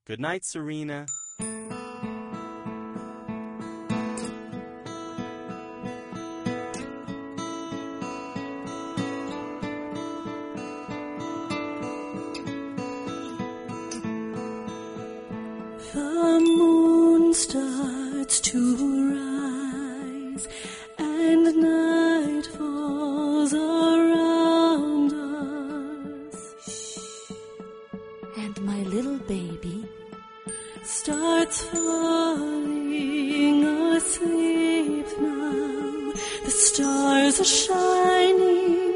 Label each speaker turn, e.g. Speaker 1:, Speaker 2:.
Speaker 1: Good night, Serena.
Speaker 2: The moon starts to rise, and night falls around us.
Speaker 3: And my little baby
Speaker 2: starts falling asleep now. The stars are shining